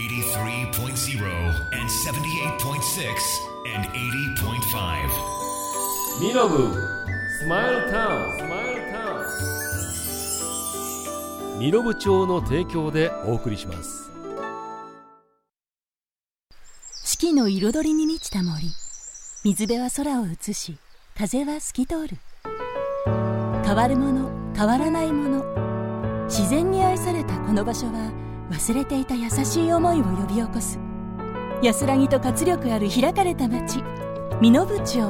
83.0 and 78.6 and 80.5 ミノブスマイルタウンミノブ町の提供でお送りします。 四季の彩りに満ちた森、水辺は空を映し、風は透き通る。変わるもの変わらないもの、自然に愛されたこの場所は忘れていた優しい思いを呼び起こす。安らぎと活力ある開かれた街、身延町。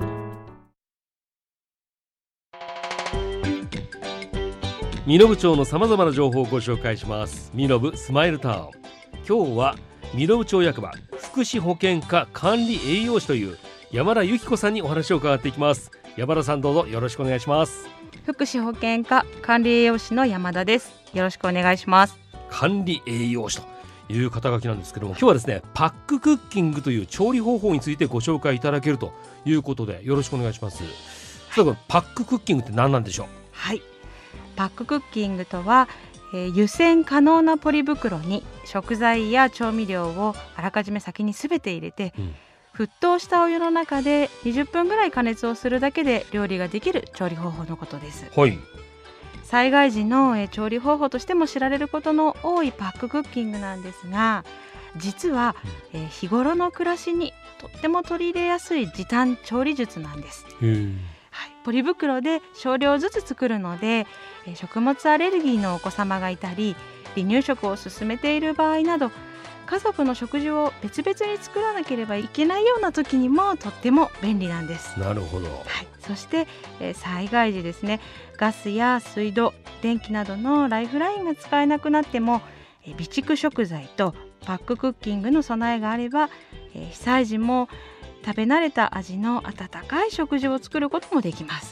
身延町のさまざまな情報をご紹介します。身延スマイルタウン。今日は身延町役場福祉保健課管理栄養士という山田由紀子さんにお話を伺っていきます。山田さん、どうぞよろしくお願いします。 福祉保健課管理栄養士の山田です。よろしくお願いします。 管理栄養士という肩書きなんですけども、今日はですね、パッククッキングという調理方法についてご紹介いただけるということで、よろしくお願いします。それからパッククッキングって何なんでしょう？はい、 パッククッキングとは、湯煎可能なポリ袋に食材や調味料をあらかじめ先に全て入れて、沸騰したお湯の中で20分ぐらい加熱をするだけで料理ができる調理方法のことです。 はい。 災害時の調理方法としても知られることの多いパッククッキングなんですが、実は、日頃の暮らしにとっても取り入れやすい時短調理術なんです。ポリ袋で少量ずつ作るので、食物アレルギーのお子様がいたり、離乳食を進めている場合など、家族の食事を別々に作らなければいけないような時にもとっても便利なんです。 なるほど。 そして、災害時ですね、ガスや水道、電気などのライフラインが使えなくなっても、備蓄食材とパッククッキングの備えがあれば、被災時も食べ慣れた味の温かい食事を作ることもできます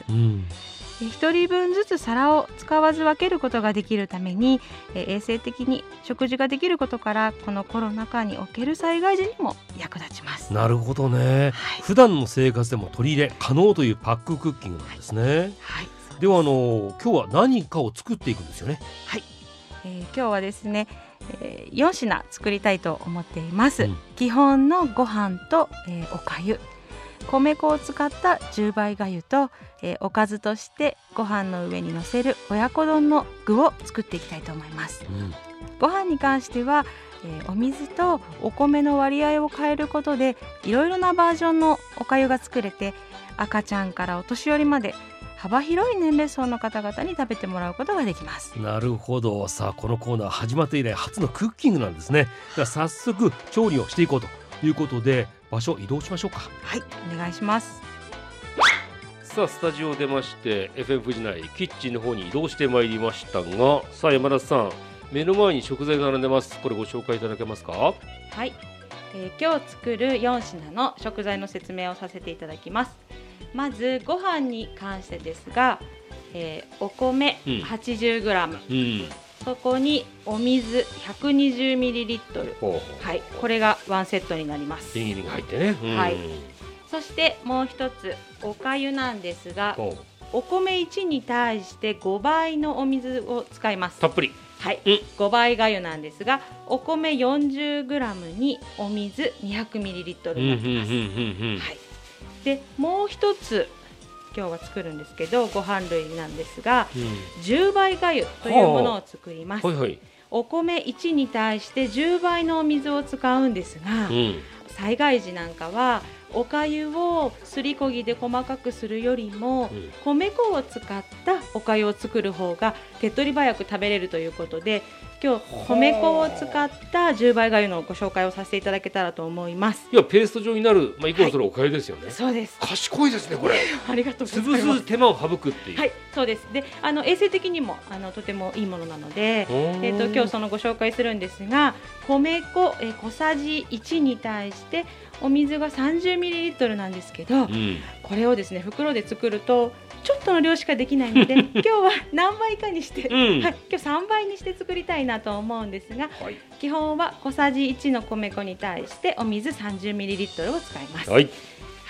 。1人分ずつ皿を使わず分けることができるために、衛生的に食事ができることから、このコロナ禍における災害時にも役立ちます。 なるほどね、普段の生活でも取り入れ可能というパッククッキングなんですね。では今日は何かを作っていくんですよね。 今日はですね、4品作りたいと思っています。基本のご飯と、おかゆ、米粉を使った10倍がゆと、おかずとしてご飯の上に乗せる親子丼の具を作っていきたいと思います。ご飯に関しては、お水とお米の割合を変えることでいろいろなバージョンのおかゆが作れて、赤ちゃんからお年寄りまで幅広い年齢層の方々に食べてもらうことができます。 なるほど。さあ、このコーナー始まって以来初のクッキングなんですね。では早速調理をしていこうということで、場所移動しましょうか。 お願いします。 さあ、スタジオを出まして FM 富士内キッチンの方に移動してまいりましたが、さあ山田さん、目の前に食材が並んでます。これご紹介いただけますか？ 今日作る4品の食材の説明をさせていただきます。まずご飯に関してですが、お米 80g、そこにお水 120ml、これがワンセットになります。 瓶入りが入ってね。 そしてもう一つおかゆなんですが、お米1に対して5倍のお水を使います。 たっぷり。 5倍がゆなんですが、お米 40g にお水 200ml になります。でもう一つ今日は作るんですけど、ご飯類なんですが、10倍がゆというものを作ります。お米1に対して10倍のお水を使うんですが、災害時なんかはおかゆをすりこぎで細かくするよりも、米粉を使ったおかゆを作る方が手っ取り早く食べれるということで、今日米粉を使った10倍がゆのご紹介をさせていただけたらと思います。 いや、ペースト状になる、イコールそれおかゆですよね。 そうです。 賢いですね、これ。 ありがとうございます。 潰す手間を省くっていう。 そうです。で、衛生的にもとてもいいものなので、今日そのご紹介するんですが、米粉、小さじ1に対してお水が 30ml なんですけど、これをですね、袋で作るとちょっとの量しかできないので今日は何倍かにして、今日3倍にして作りたいなと思うんですが、基本は小さじ1の米粉に対してお水 30ml を使います。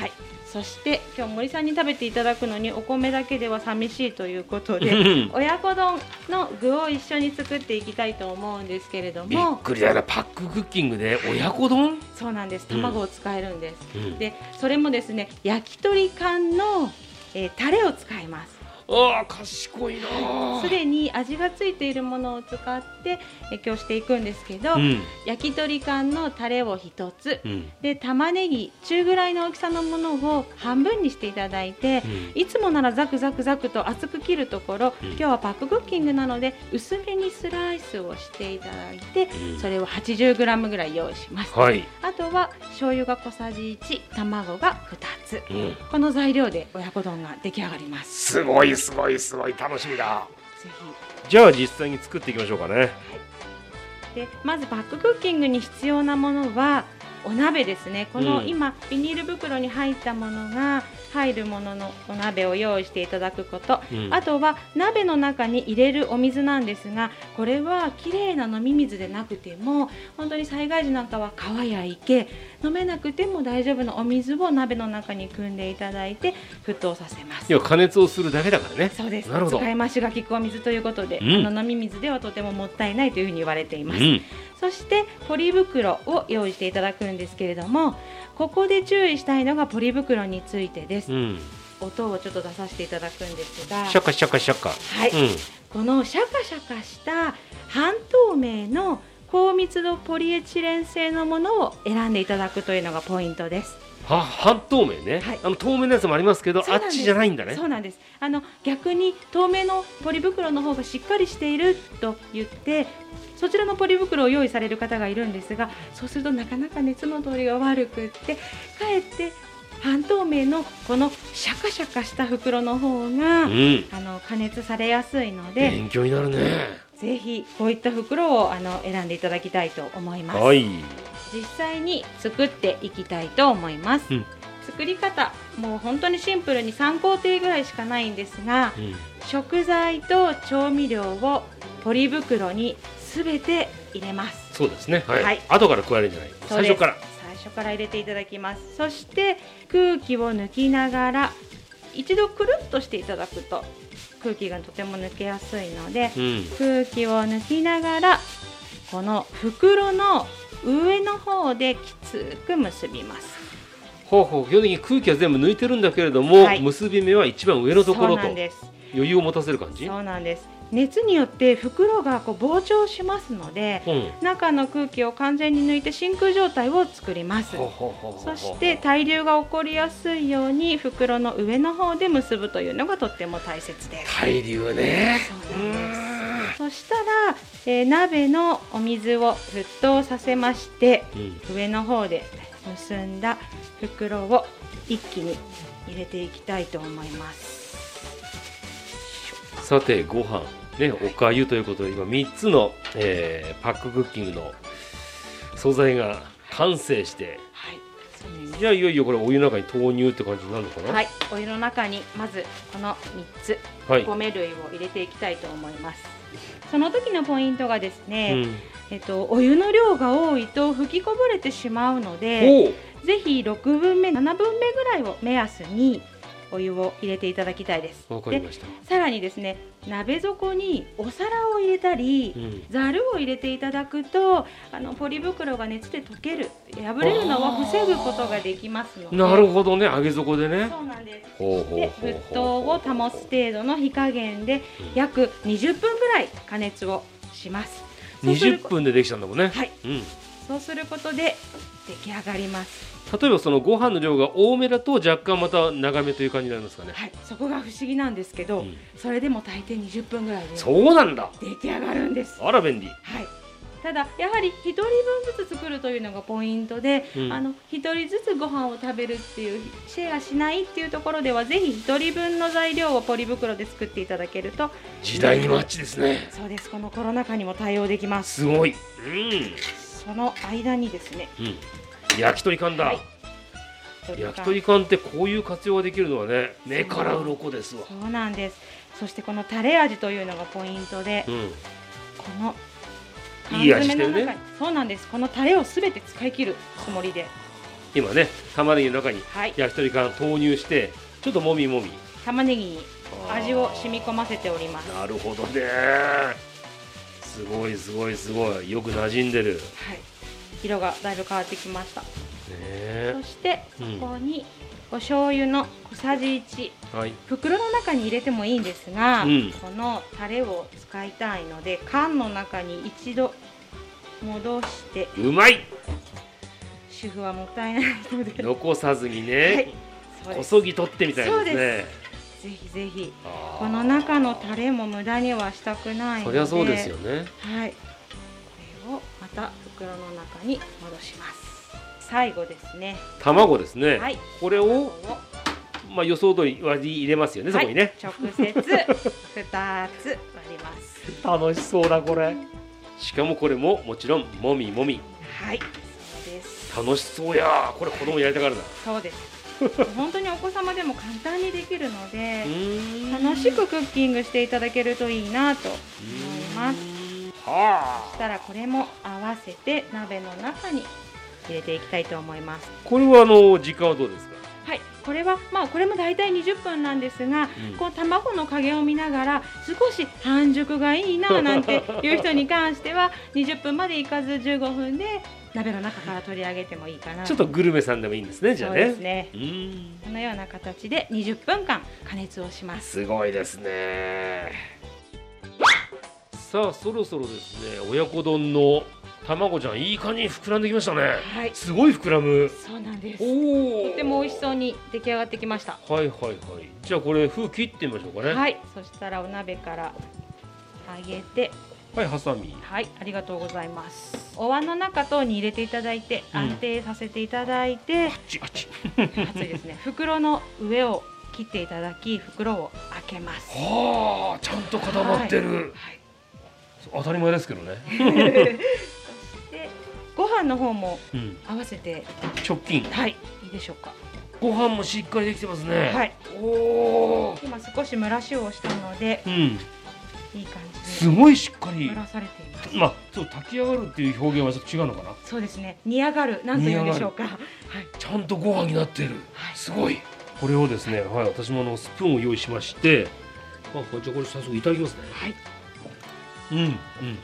そして今日森さんに食べていただくのにお米だけでは寂しいということで親子丼の具を一緒に作っていきたいと思うんですけれども、 びっくりだな、パッククッキングで親子丼。 そうなんです、卵を使えるんです、でそれもですね焼き鳥缶の、タレを使います。 ああ賢いな。 すでに味がついているものを使って今日していくんですけど、焼き鳥缶のタレを1つ、で玉ねぎ中ぐらいの大きさのものを半分にしていただいて、いつもならザクザクザクと厚く切るところ、今日はパッククッキングなので薄めにスライスをしていただいて、それを 80g ぐらい用意します、あとは醤油が小さじ1、卵が2つ、この材料で親子丼が出来上がります。 すごいすごいすごい楽しみだ。 ぜひじゃあ実際に作っていきましょうかね。 でまずパッククッキングに必要なものはお鍋ですね。この今ビニール袋に入ったものが入るもののお鍋を用意していただくこと、あとは鍋の中に入れるお水なんですが、これはきれいな飲み水でなくても本当に災害時なんかは川や池、飲めなくても大丈夫なお水を鍋の中に汲んでいただいて沸騰させます。 要は加熱をするだけだからね。 そうです。 なるほど。 使い回しが効くお水ということで、飲み水ではとてももったいないというふうに言われています、そしてポリ袋を用意していただくんですけれども、ここで注意したいのがポリ袋についてです、音をちょっと出させていただくんですが、 シャカシャカシャカ、 このシャカシャカした半透明の高密度ポリエチレン製のものを選んでいただくというのがポイントです。 半透明ね、透明なやつもありますけど、あっちじゃないんだね。 そうなんです。逆に透明のポリ袋の方がしっかりしていると言ってそちらのポリ袋を用意される方がいるんですが、そうするとなかなか熱の通りが悪くってかえって半透明のこのシャカシャカした袋の方が、加熱されやすいので勉強になるね。 ぜひこういった袋を選んでいただきたいと思います、実際に作っていきたいと思います、作り方もう本当にシンプルに3工程ぐらいしかないんですが、食材と調味料をポリ袋にすべて入れます。 そうですね、後から加えるんじゃない、最初から入れていただきます。そして空気を抜きながら一度くるっとしていただくと空気がとても抜けやすいので、空気を抜きながらこの袋の上の方できつく結びます。 基本的に空気は全部抜いてるんだけれども、結び目は一番上のところと余裕を持たせる感じ。 そうなんです。熱によって袋が膨張しますので、中の空気を完全に抜いて真空状態を作ります。そして対流が起こりやすいように袋の上の方で結ぶというのがとっても大切です。 対流ね。 そうなんです。そしたら、鍋のお水を沸騰させまして、上の方で結んだ袋を一気に入れていきたいと思います。 さてご飯ね、おかゆということで今3つの、パッククッキングの素材が完成して、じゃあいよいよこれお湯の中に投入って感じになるのかな。 お湯の中にまずこの3つ、お米類を入れていきたいと思います。その時のポイントがですね、お湯の量が多いと吹きこぼれてしまうので、ぜひ6分目7分目ぐらいを目安にお湯を入れていただきたいです。 わかりました。 さらにですね、鍋底にお皿を入れたり、ざるを入れていただくとポリ袋が熱で溶ける、破れるのを防ぐことができますので。 なるほどね、揚げ底でね。 そうなんです。で沸騰を保つ程度の火加減で約20分ぐらい加熱をします。 20分でできたんだもんね。 そうすることで出来上がります。 例えばそのご飯の量が多めだと若干また長めという感じになりますかね。 そこが不思議なんですけど、それでも大抵20分ぐらいでそうなんだ、 出来上がるんです。 あら便利。 ただやはり1人分ずつ作るというのがポイントで、1人ずつご飯を食べるっていうシェアしないっていうところでは、ぜひ1人分の材料をポリ袋で作っていただけると時代にマッチですね。 そうです。このコロナ禍にも対応できます。 すごい。 その間にですね、 焼き鳥缶だ。焼き鳥缶ってこういう活用ができるのはね、目から鱗ですわ。 そうなんです。そしてこのタレ味というのがポイントで、このいい味してるね。 そうなんです。このタレをすべて使い切るつもりで今ね玉ねぎの中にはい、 焼き鳥缶投入してちょっともみもみ。 玉ねぎに味を染み込ませております。 なるほどね。すごいすごいすごいよく馴染んでる。 はい、色がだいぶ変わってきました。 ねそしてうんここにお醤油の小さじ1、 はい。 袋の中に入れてもいいんですが、 うんこのタレを使いたいので缶の中に一度戻して、 うまい。 主婦はもったいないので残さずにはいね、 そうです。 こそぎ取ってみたいですね。 ぜひぜひあーこの中のタレも無駄にはしたくないので、 そりゃそうですよね。 はい、これをまた袋の中に戻します。最後ですね。 卵ですね。 はい、 これをまあ予想通り割り入れますよね、そこにね。 はい、直接2つ割ります。 楽しそうだこれ。しかもこれももちろんもみもみ。 はい、そうです。 楽しそうや。これ子供やりたがるな。 そうです。本当にお子様でも簡単にできるので、楽楽しくクッキングしていただけるといいなと思います。 はあ。 そしたらこれも合わせて鍋の中に入れていきたいと思います。 これは時間はどうですか。 はい、これはこれも大体20分なんですが、 うんこう卵の加減を見ながら少し半熟がいいななんていう人に関しては20分までいかず15分で鍋の中から取り上げてもいいかな。 ちょっとグルメさんでもいいんですね、じゃあね。 そうですね。このような形で20分間加熱をします。 すごいですね。さあそろそろですね、親子丼の卵ちゃんいい感じに膨らんできましたね。 はい、 すごい膨らむ。 そうなんです。 おお。 とても美味しそうに出来上がってきました。 はいはいはい。じゃあこれ封切ってみましょうかね。 はい、そしたらお鍋から上げて、 はい、ハサミ。 はい、ありがとうございます。お椀の中等に入れていただいて、 うん安定させていただいて、 あっちあっち。 熱いですね。袋の上を切っていただき、袋を開けます。 はあ、ちゃんと固まってる。 はい。 当たり前ですけどね。 そしてご飯の方もうん。 合わせて、 直近。 はい、いいでしょうか。 ご飯もしっかりできてますね。 はい。 おお。 今少し蒸らしをしたので、 うん。 いい感じすごいしっかりで蒸。らされています。 まあ、そう炊き上がるっていう表現はちょっと違うのかな。 そうですね。煮上がる、なんというんでしょうか。はい。 ちゃんとご飯になってる。 はいすごい。これをですね、はい、私もスプーンを用意しまして。あ、じゃあこれ早速いただきますね。 はい。 うんうんうん。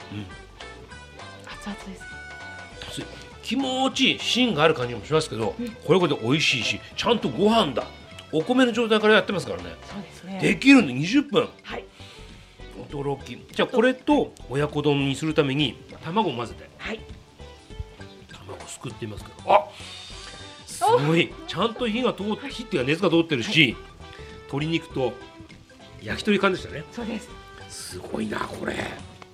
熱々ですね。 気持ちいい芯がある感じもしますけど、 うんこれこれで美味しいし、ちゃんとご飯だ。お米の状態からやってますからね。 そうですね。 できるんで20分。 はい。 驚き。じゃあこれと親子丼にするために卵を混ぜて。 はい。 卵すくってみますけど、あ、すごいちゃんと火っていうか熱が通ってるし、鶏肉と焼き鳥感でしたね。 そうです。 すごいなこれ。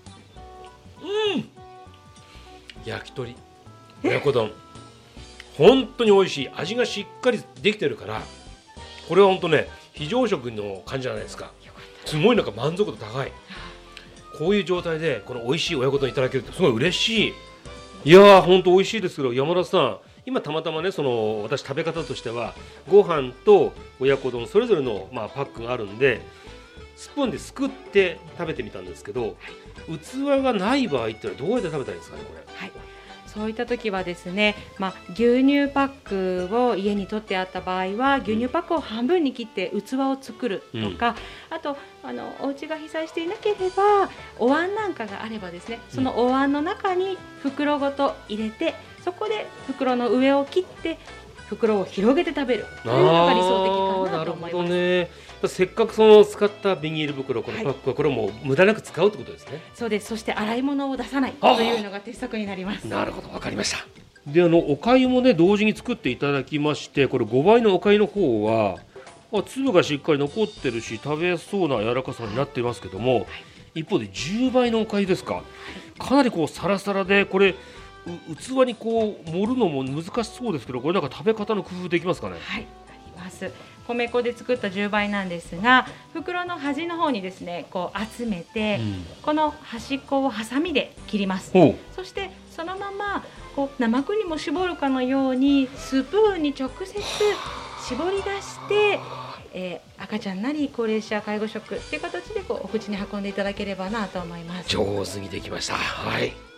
焼き鳥親子丼本当に美味しい。味がしっかりできてるから、これは本当ね非常食の感じじゃないですか。すごいなんか満足度高い。こういう状態でこの美味しい親子丼いただけるってすごい嬉しい。いやー本当美味しいですけど、山田さん今たまたまね私食べ方としてはご飯と親子丼それぞれのパックがあるんでスプーンですくって食べてみたんですけど、器がない場合ってのはどうやって食べたらいいですかねこれ。 はい。そういった時はですね、牛乳パックを家に取ってあった場合は牛乳パックを半分に切って器を作るとか、あとお家が被災していなければお椀なんかがあればですね、そのお椀の中に袋ごと入れて、そこで袋の上を切って袋を広げて食べるというのが理想的かなと思います。 なるほどね。せっかく使ったビニール袋、このパックはこれをもう無駄なく使うってことですね。 そうです。そして洗い物を出さないというのが鉄則になります。 なるほど、わかりました。でお粥もね同時に作っていただきまして、これ5倍のお粥の方は粒がしっかり残ってるし食べやすそうな柔らかさになっていますけども、一方で10倍のお粥ですか。かなりサラサラで、これ器に盛るのも難しそうですけど、これなんか食べ方の工夫できますかね。 はい、あります。米粉で作った10倍なんですが、袋の端の方にですね集めて、この端っこをハサミで切ります。そしてそのまま生クリームを絞るかのようにスプーンに直接絞り出して、赤ちゃんなり高齢者介護食っていう形でお口に運んでいただければなと思います。 上手にできました。はい。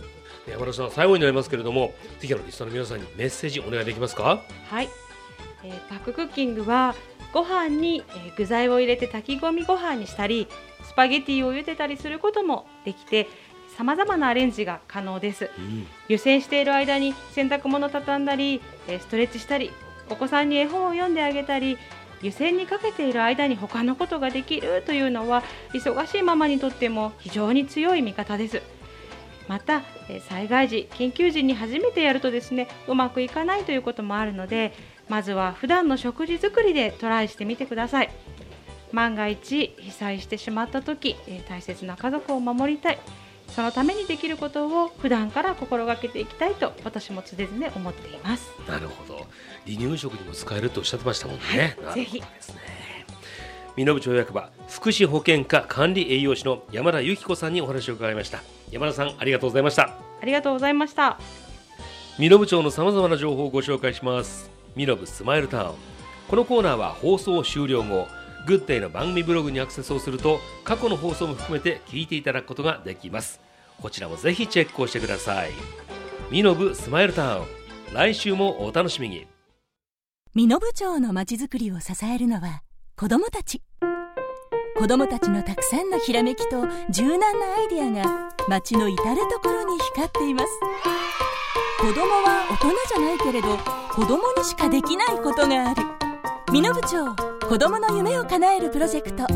山田さん、最後になりますけれども、ぜひリスナーの皆さんにメッセージお願いできますか？ はい、パッククッキングはご飯に具材を入れて炊き込みご飯にしたり、スパゲティを茹でたりすることもできて、さまざまなアレンジが可能です。湯煎している間に洗濯物を畳んだり、ストレッチしたり、お子さんに絵本を読んであげたり、湯煎にかけている間に他のことができるというのは、忙しいママにとっても非常に強い味方です。また災害時、緊急時に初めてやるとですね、うまくいかないということもあるので、まずは普段の食事作りでトライしてみてください。万が一被災してしまった時、大切な家族を守りたい、そのためにできることを普段から心がけていきたいと、私も常々思っています。 なるほど、離乳食にも使えるとおっしゃってましたもんね。 はい、ぜひですね。身延町役場福祉保健課管理栄養士の山田由紀子さんにお話を伺いました。山田さん、ありがとうございました。 ありがとうございました。 身延町のさまざまな情報をご紹介します。身延スマイルタウン。このコーナーは放送終了後、グッデイの番組ブログにアクセスをすると、過去の放送も含めて聞いていただくことができます。こちらもぜひチェックをしてください。身延スマイルタウン、来週もお楽しみに。 身延町のまちづくりを支えるのは子どもたち。子どもたちのたくさんのひらめきと柔軟なアイデアが町の至るところに光っています。子どもは大人じゃないけれど、子どもにしかできないことがある。身延町子どもの夢を叶えるプロジェクト。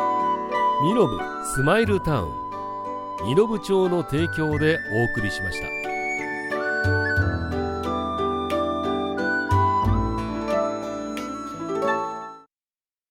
身延スマイルタウン、身延町の提供でお送りしました。